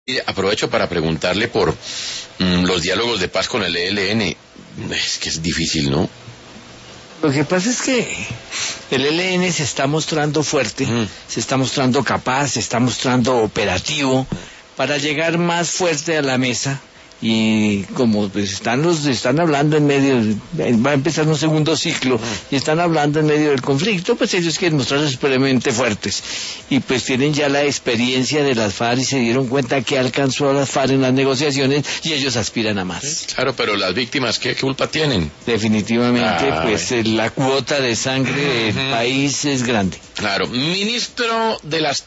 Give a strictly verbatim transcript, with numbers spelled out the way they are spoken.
Aprovecho para preguntarle por mm, los diálogos de paz con el E L N. Es que es difícil, ¿no? Lo que pasa es que el E L N se está mostrando fuerte, mm. se está mostrando capaz, se está mostrando operativo para llegar más fuerte a la mesa. Y como pues están los están hablando en medio, va a empezar un segundo ciclo y están hablando en medio del conflicto, pues ellos quieren mostrarse supremamente fuertes y pues tienen ya la experiencia de las FARC y se dieron cuenta que alcanzó a las FARC en las negociaciones y ellos aspiran a más. Claro, pero las víctimas, ¿qué, qué culpa tienen? Definitivamente, ah, pues eh, la cuota de sangre del uh-huh. país es grande. Claro, ministro de las